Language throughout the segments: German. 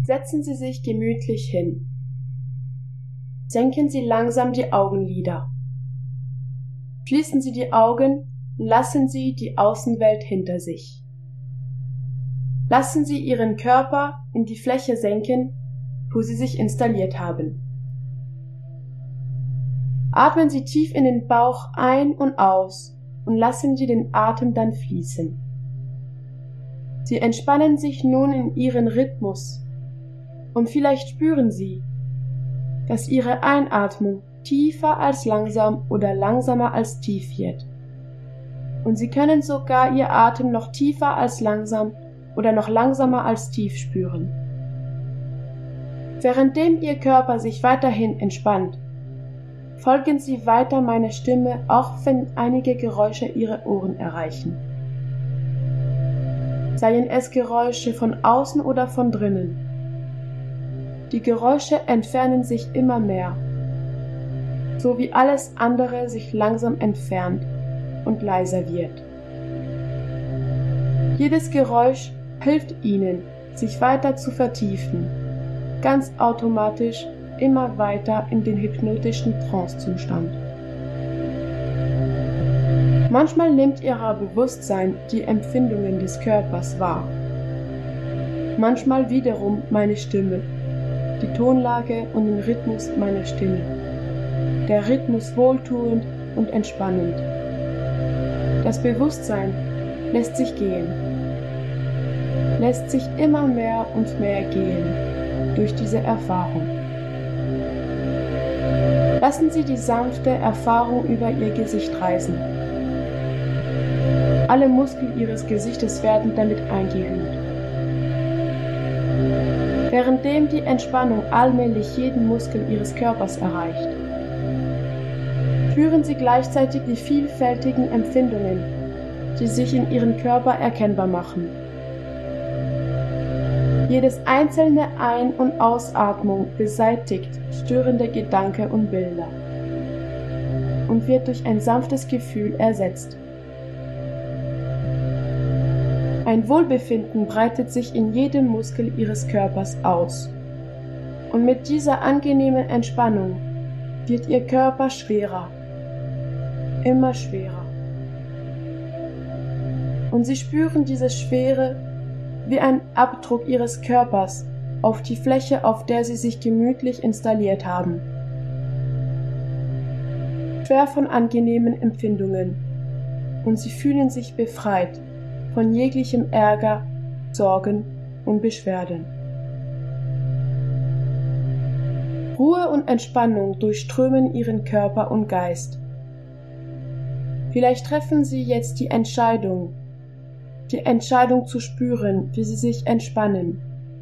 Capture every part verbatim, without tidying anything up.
Setzen Sie sich gemütlich hin. Senken Sie langsam die Augenlider. Schließen Sie die Augen und lassen Sie die Außenwelt hinter sich. Lassen Sie Ihren Körper in die Fläche senken, wo Sie sich installiert haben. Atmen Sie tief in den Bauch ein und aus und lassen Sie den Atem dann fließen. Sie entspannen sich nun in Ihren Rhythmus und vielleicht spüren Sie, dass Ihre Einatmung tiefer als langsam oder langsamer als tief wird. Und Sie können sogar Ihr Atem noch tiefer als langsam oder noch langsamer als tief spüren. Währenddem Ihr Körper sich weiterhin entspannt, folgen Sie weiter meiner Stimme, auch wenn einige Geräusche Ihre Ohren erreichen. Seien es Geräusche von außen oder von drinnen. Die Geräusche entfernen sich immer mehr, so wie alles andere sich langsam entfernt und leiser wird. Jedes Geräusch hilft Ihnen, sich weiter zu vertiefen, ganz automatisch immer weiter in den hypnotischen Trancezustand. Manchmal nimmt Ihr Bewusstsein die Empfindungen des Körpers wahr. Manchmal wiederum meine Stimme, die Tonlage und den Rhythmus meiner Stimme. Der Rhythmus wohltuend und entspannend. Das Bewusstsein lässt sich gehen, lässt sich immer mehr und mehr gehen durch diese Erfahrung. Lassen Sie die sanfte Erfahrung über Ihr Gesicht reisen. Alle Muskeln Ihres Gesichtes werden damit eingehüllt. Währenddem die Entspannung allmählich jeden Muskel Ihres Körpers erreicht, spüren Sie gleichzeitig die vielfältigen Empfindungen, die sich in Ihrem Körper erkennbar machen. Jedes einzelne Ein- und Ausatmung beseitigt störende Gedanken und Bilder und wird durch ein sanftes Gefühl ersetzt. Ein Wohlbefinden breitet sich in jedem Muskel Ihres Körpers aus. Und mit dieser angenehmen Entspannung wird Ihr Körper schwerer, immer schwerer. Und Sie spüren diese Schwere wie ein Abdruck Ihres Körpers auf die Fläche, auf der Sie sich gemütlich installiert haben. Schwer von angenehmen Empfindungen. Und Sie fühlen sich befreit von jeglichem Ärger, Sorgen und Beschwerden. Ruhe und Entspannung durchströmen Ihren Körper und Geist. Vielleicht treffen Sie jetzt die Entscheidung, die Entscheidung zu spüren, wie Sie sich entspannen.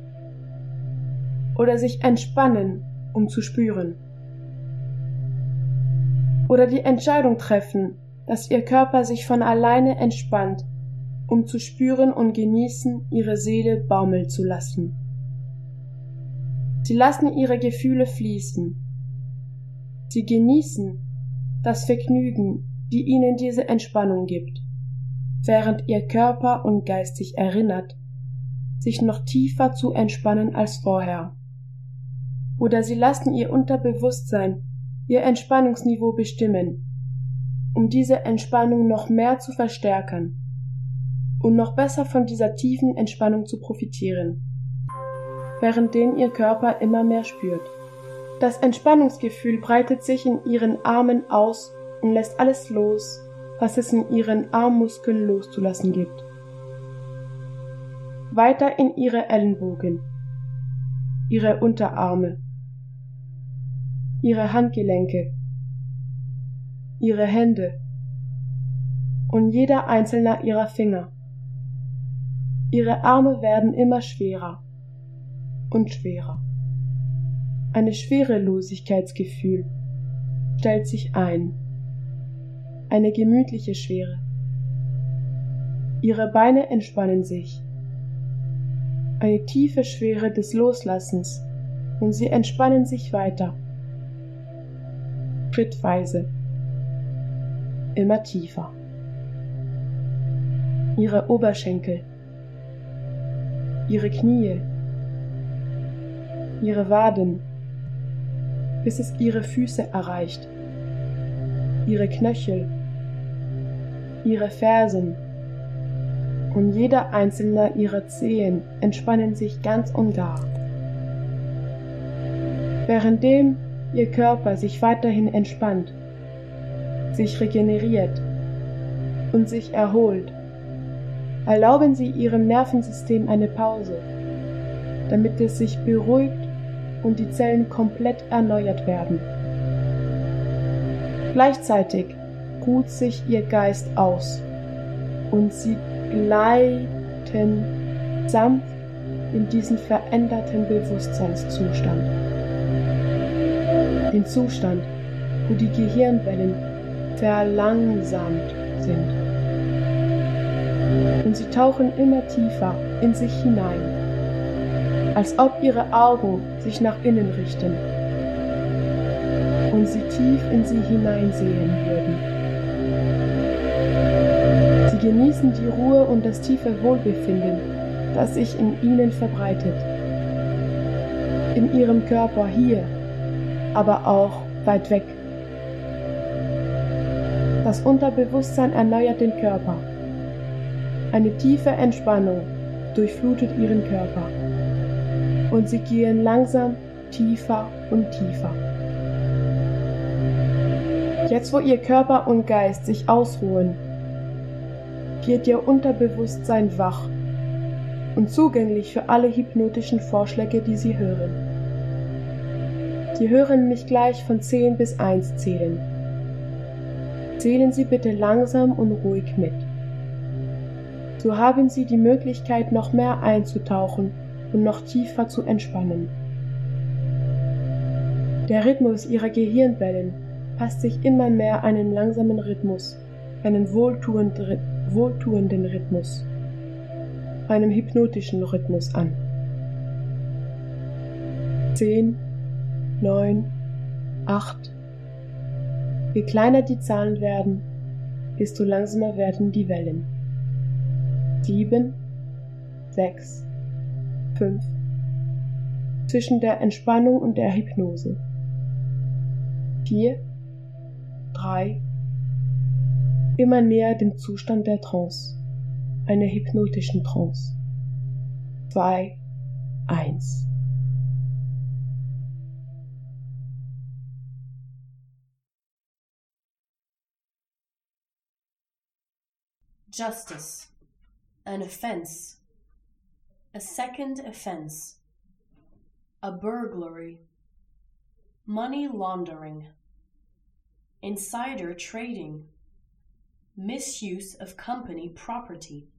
Oder sich entspannen, um zu spüren. Oder die Entscheidung treffen, dass Ihr Körper sich von alleine entspannt, um zu spüren und genießen, Ihre Seele baumeln zu lassen. Sie lassen Ihre Gefühle fließen. Sie genießen das Vergnügen, die Ihnen diese Entspannung gibt, während Ihr Körper und Geist sich erinnert, sich noch tiefer zu entspannen als vorher. Oder Sie lassen Ihr Unterbewusstsein Ihr Entspannungsniveau bestimmen, um diese Entspannung noch mehr zu verstärken und noch besser von dieser tiefen Entspannung zu profitieren, währenddem Ihr Körper immer mehr spürt. Das Entspannungsgefühl breitet sich in Ihren Armen aus und lässt alles los, was es in Ihren Armmuskeln loszulassen gibt. Weiter in Ihre Ellenbogen, Ihre Unterarme, Ihre Handgelenke, Ihre Hände und jeder einzelne Ihrer Finger. Ihre Arme werden immer schwerer und schwerer. Ein Schwerelosigkeitsgefühl stellt sich ein. Eine gemütliche Schwere. Ihre Beine entspannen sich. Eine tiefe Schwere des Loslassens und sie entspannen sich weiter. Schrittweise. Immer tiefer. Ihre Oberschenkel. Ihre Knie, ihre Waden, bis es ihre Füße erreicht, ihre Knöchel, ihre Fersen, und jeder einzelne ihrer Zehen entspannen sich ganz und gar. Währenddem ihr Körper sich weiterhin entspannt, sich regeneriert und sich erholt, erlauben Sie Ihrem Nervensystem eine Pause, damit es sich beruhigt und die Zellen komplett erneuert werden. Gleichzeitig ruht sich Ihr Geist aus und Sie gleiten sanft in diesen veränderten Bewusstseinszustand. Den Zustand, wo die Gehirnwellen verlangsamt sind. Und sie tauchen immer tiefer in sich hinein, als ob ihre Augen sich nach innen richten und sie tief in sie hineinsehen würden. Sie genießen die Ruhe und das tiefe Wohlbefinden, das sich in ihnen verbreitet. In ihrem Körper hier, aber auch weit weg. Das Unterbewusstsein erneuert den Körper. Eine tiefe Entspannung durchflutet ihren Körper. Und sie gehen langsam tiefer und tiefer. Jetzt, wo ihr Körper und Geist sich ausruhen, wird ihr Unterbewusstsein wach und zugänglich für alle hypnotischen Vorschläge, die Sie hören. Sie hören mich gleich von zehn bis eins zählen. Zählen Sie bitte langsam und ruhig mit. So haben Sie die Möglichkeit, noch mehr einzutauchen und noch tiefer zu entspannen. Der Rhythmus Ihrer Gehirnwellen passt sich immer mehr einen langsamen Rhythmus, einen wohltuenden, wohltuenden Rhythmus, einem hypnotischen Rhythmus an. Zehn, neun, acht. Je kleiner die Zahlen werden, desto langsamer werden die Wellen. Sieben, sechs, fünf. Zwischen der Entspannung und der Hypnose. Vier, drei. Immer näher dem Zustand der Trance, einer hypnotischen Trance. Zwei, eins. Justice. An offense. A second offense. A burglary. Money laundering. Insider trading. Misuse of company property.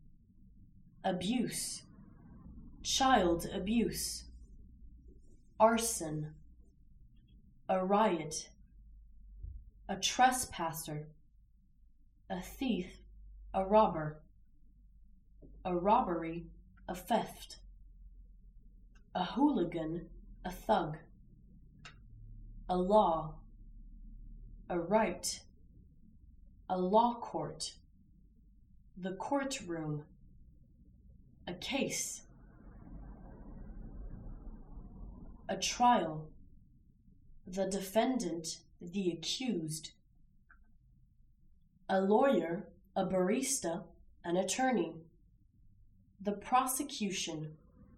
Abuse. Child abuse. Arson. A riot. A trespasser. A thief. A robber. A robbery. A theft. A hooligan. A thug. A law. A right. A law court. The courtroom. A case. A trial. The defendant, the accused. A lawyer, a barrister, an attorney. The prosecution.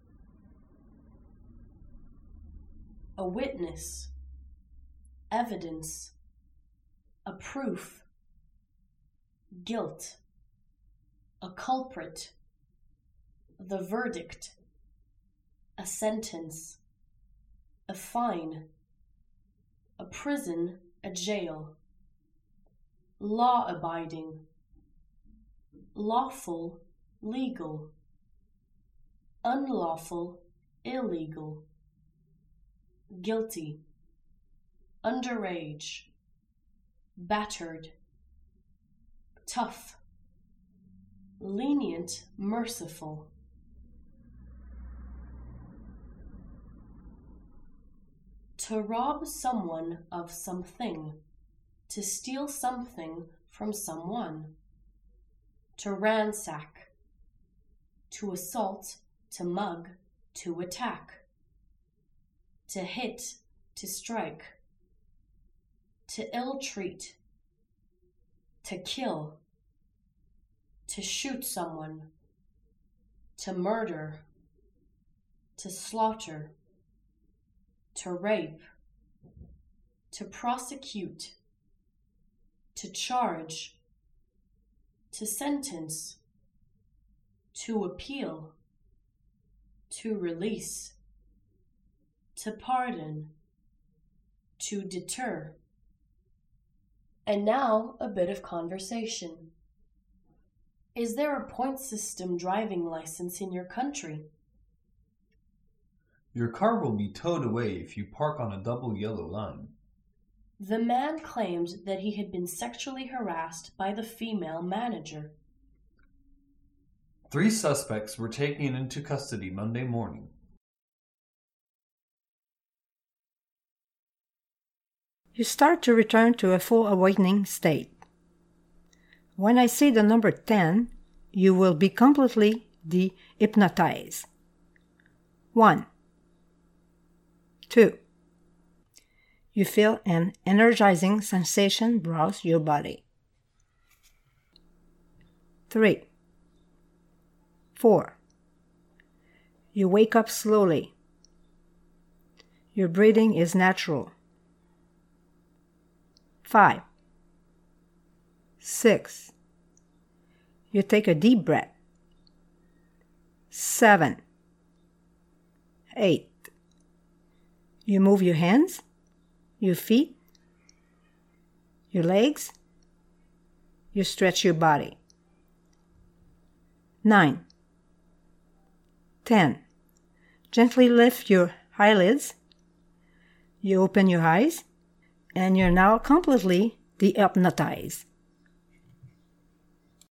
A witness. Evidence. A proof. Guilt. A culprit. The verdict. A sentence. A fine. A prison, a jail. Law-abiding. Lawful, legal. Unlawful, illegal. Guilty. Underage. Battered. Tough. Lenient, merciful. To rob someone of something. To steal something from someone. To ransack. To assault, to mug, to attack. to hit, to strike, to ill-treat, to kill, to shoot someone, to murder, to slaughter, to rape, to prosecute, to charge, to sentence, to appeal, to release, to pardon, to deter. And now a bit of conversation. Is there a point system driving license in your country? Your car will be towed away if you park on a double yellow line. The man claimed that he had been sexually harassed by the female manager. Three suspects were taken into custody Monday morning. You start to return to a full awakening state. When I say the number ten, you will be completely de-hypnotized. One. Two. You feel an energizing sensation browse your body. Three. Four. You wake up slowly. Your breathing is natural. Five. Six. You take a deep breath. Seven. Eight. You move your hands, your feet, your legs. You stretch your body. Nine. Ten. Gently lift your eyelids. You open your eyes, and you're now completely de-hypnotized.